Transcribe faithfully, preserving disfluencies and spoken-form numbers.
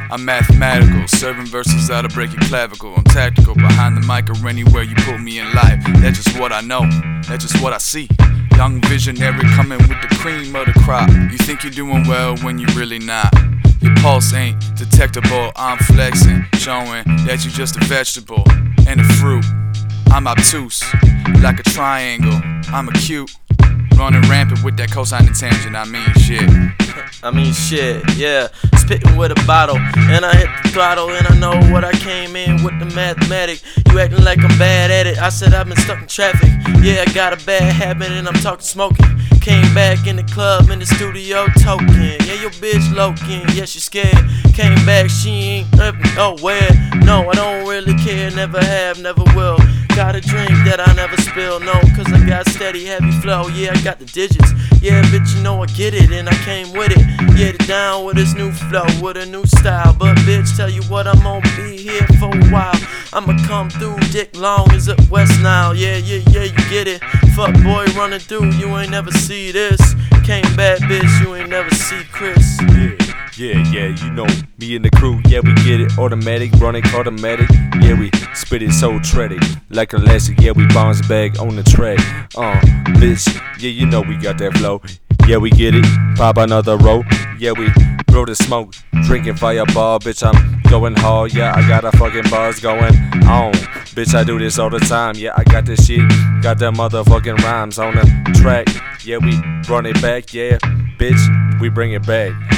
I'm mathematical, serving verses that'll break your clavicle. I'm tactical, behind the mic or anywhere you put me in life. That's just what I know, that's just what I see. Young visionary coming with the cream of the crop. You think you're doing well when you really not. Your pulse ain't detectable, I'm flexing, showing that you just a vegetable and a fruit. I'm obtuse, like a triangle, I'm acute. Running rampant with that cosine and tangent, I mean shit. I mean shit, yeah. Spitting with a bottle, and I hit the throttle, and I know what I came in with the mathematic. You acting like I'm bad at it, I said I've been stuck in traffic. Yeah, I got a bad habit, and I'm talking smoking. Came back in the club, in the studio, token. Yeah, your bitch low-kin, yeah, she scared. Came back, she ain't nowhere. No, I don't really care, never have, never will. Got a drink that I never spill, no, cause I got steady, heavy flow. Yeah, I got the digits, yeah, bitch, you know I get it, and I came with it. Yeah, down with this new flow, with a new style. But bitch, tell you what, I'm gonna be here for a while. I'ma come through, dick long as up West Nile. Yeah, yeah, yeah, you get it. Fuck boy running through, you ain't never see this. Came back, bitch, you ain't never see Chris. Yeah. Yeah, yeah, you know me and the crew, yeah, we get it. Automatic, running automatic. Yeah, we spit it so tready. Like elastic, yeah, we bounce back on the track. Uh, bitch, yeah, you know we got that flow. Yeah, we get it. Pop another roll. Yeah, we blow the smoke. Drinking fireball, bitch, I'm going hard. Yeah, I got a fucking buzz going on. Bitch, I do this all the time. Yeah, I got this shit. Got them motherfucking rhymes on the track. Yeah, we run it back. Yeah, bitch, we bring it back.